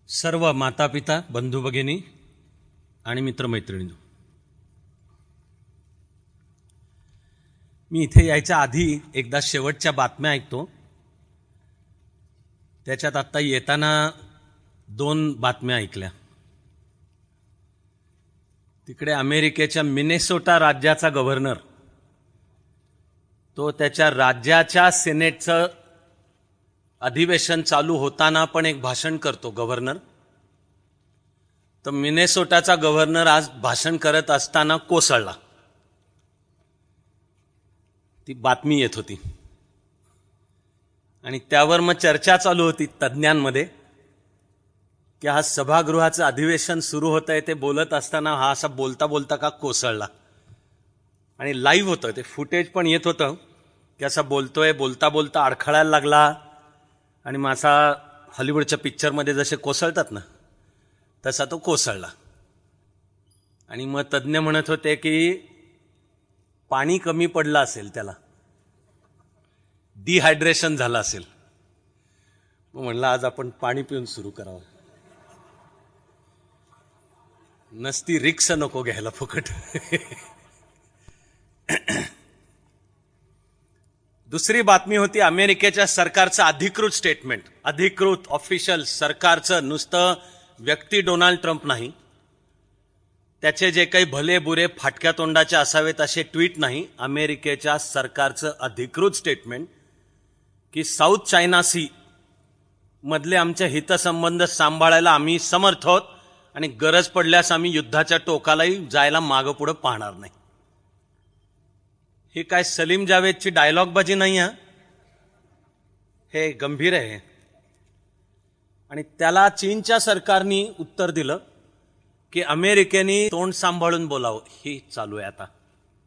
सर्व माता पिता बंधू भगिनी आणि मित्रमैत्रिणी, मी इथे यायच्या आधी एकदा शेवटच्या बातम्या ऐकतो. त्याच्यात आता येताना 2 बातम्या ऐकल्या. तिकडे अमेरिकेच्या मिनेसोटा राज्याचा गव्हर्नर तो त्याच्या राज्याच्या सिनेटचं अधिवेशन चालू होताना पण एक भाषण करतो गव्हर्नर. तर मिनेसोटाचा गव्हर्नर आज भाषण करत असताना कोसळला. ती बातमी येत होती आणि त्यावर मग चर्चा चालू होती तज्ज्ञांमध्ये की हा सभागृहाचं अधिवेशन सुरू होत आहे, ते बोलत असताना हा असा बोलता बोलता का कोसळला. आणि लाईव्ह होतं ते, फुटेज पण येत होतं की असा बोलतोय, बोलता बोलता अडखळायला लागला आणि मग असा हॉलिवूडच्या पिक्चरमध्ये जसे कोसळतात ना तसा तो कोसळला. आणि मग तज्ज्ञ म्हणत होते की पाणी कमी पडलं असेल, त्याला डिहायड्रेशन झालं असेल. मग म्हणलं आज आपण पाणी पिऊन सुरू करावं, नसती रिक्स नको घ्यायला फुकट. दुसरी बातमी होती अमेरिकेच्या सरकारचं अधिकृत स्टेटमेंट, अधिकृत ऑफिशियल सरकारचं, नुसतं व्यक्ती डोनाल्ड ट्रम्प नाही, त्याचे जे काही भले बुरे फाटक्या तोंडाचे असावेत असे ट्विट नाही, अमेरिकेच्या सरकारचं अधिकृत स्टेटमेंट की साऊथ चायना सी मधले आमचे हितसंबंध सांभाळायला आम्ही समर्थ आहोत आणि गरज पडल्यास आम्ही युद्धाच्या टोकालाही जायला मागं पुढं पाहणार नाही. ही काय सलीम जावेदची डायलॉगबाजी नाही आहे, हे गंभीर आहे. आणि त्याला चीनच्या सरकारने उत्तर दिलं की अमेरिकेने तोंड सांभाळून बोलावं. ही चालू आहे आता.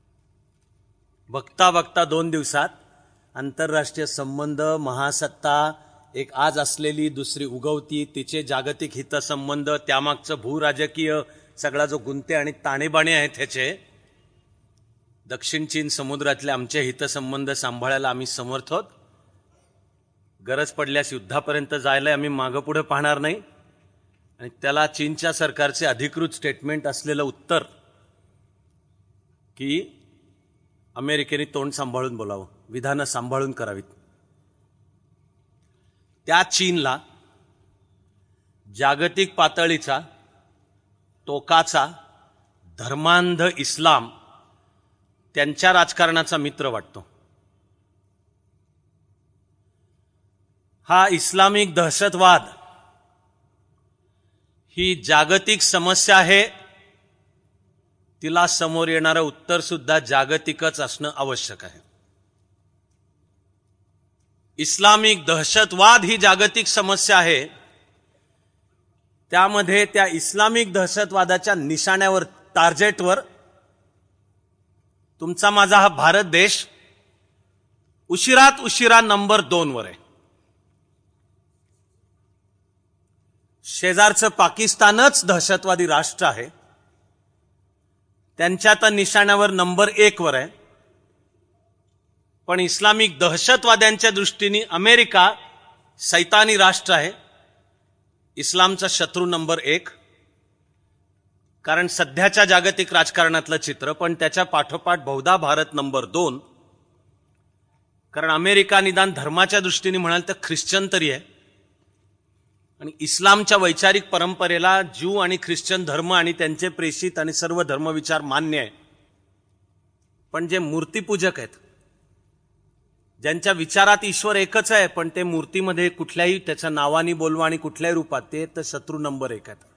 बघता बघता 2 दिवसात आंतरराष्ट्रीय संबंध, महासत्ता, एक आज असलेली दुसरी उगवती, तिचे जागतिक हितसंबंध, त्यामागचं भूराजकीय सगळा जो गुंते आणि ताणेबाणे आहेत त्याचे, दक्षिण चीन समुद्रातले आमचे हितसंबंध सांभाळायला आम्ही समर्थ आहोत, गरज पडल्यास युद्धापर्यंत जायला आम्ही मागं पुढे पाहणार नाही. आणि त्याला चीनच्या सरकारचे अधिकृत स्टेटमेंट असलेलं उत्तर की अमेरिकेने तोंड सांभाळून बोलावं, विधानं सांभाळून करावीत. त्या चीनला जागतिक पातळीचा टोकाचा धर्मांध इस्लाम त्यांच्या राजकारणाचा मित्र वाटतो. हा इस्लामिक दहशतवाद ही जागतिक समस्या आहे, तिला समोर येणारं उत्तर सुद्धा जागतिकच असणं आवश्यक आहे. इस्लामिक दहशतवाद ही जागतिक समस्या आहे, त्यामध्ये त्या इस्लामिक दहशतवादाच्या निशाण्यावर, टार्गेटवर तुमचा माझा हा भारत देश उशिरात उशिरा नंबर 2 वर आहे. शेजारचं पाकिस्तानच दहशतवादी राष्ट्र आहे, त्यांच्या तर निशाण्यावर नंबर 1 वर आहे. पण इस्लामिक दहशतवाद्यांच्या दृष्टीने अमेरिका सैतानी राष्ट्र आहे, इस्लामचा शत्रू नंबर 1. कारण सध्याच्या जागतिक राजकारणातलं चित्र. पण त्याच्या पाठोपाठ बहुधा भारत नंबर 2. कारण अमेरिका निदान धर्माच्या दृष्टीने म्हणाल तर ख्रिश्चन तरी आहे, आणि इस्लामच्या वैचारिक परंपरेला ज्यू आणि ख्रिश्चन धर्म आणि त्यांचे प्रेषित आणि सर्व धर्मविचार मान्य आहे. पण जे मूर्तीपूजक आहेत, ज्यांच्या विचारात ईश्वर एकच आहे, पण ते मूर्तीमध्ये कुठल्याही त्याच्या नावाने बोलवा आणि कुठल्याही रूपात, ते तर शत्रू नंबर 1 आहेत.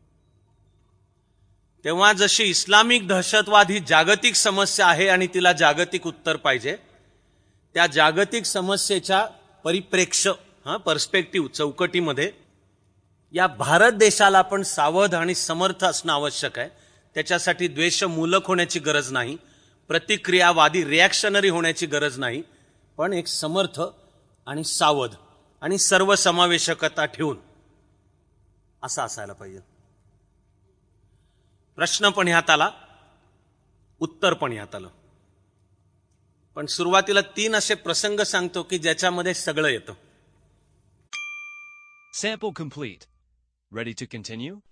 तेव्हा जशी इस्लामिक दहशतवाद ही जागतिक समस्या आहे आणि तिला जागतिक उत्तर पाहिजे, त्या जागतिक समस्येच्या परिप्रेक्ष्य, पर्स्पेक्टिव्ह, चौकटीमध्ये या भारत देशाला पण सावध आणि समर्थ असणं आवश्यक आहे. त्याच्यासाठी द्वेषमूलक होण्याची गरज नाही, प्रतिक्रियावादी रिॲक्शनरी होण्याची गरज नाही, पण एक समर्थ आणि सावध आणि सर्वसमावेशकता ठेवून असं असायला पाहिजे. प्रश्न पण ह्यात आला, उत्तर पण ह्यात आलं. पण सुरुवातीला 3 असे प्रसंग सांगतो की ज्याच्यामध्ये सगळं येतं. Sample complete. Ready to continue?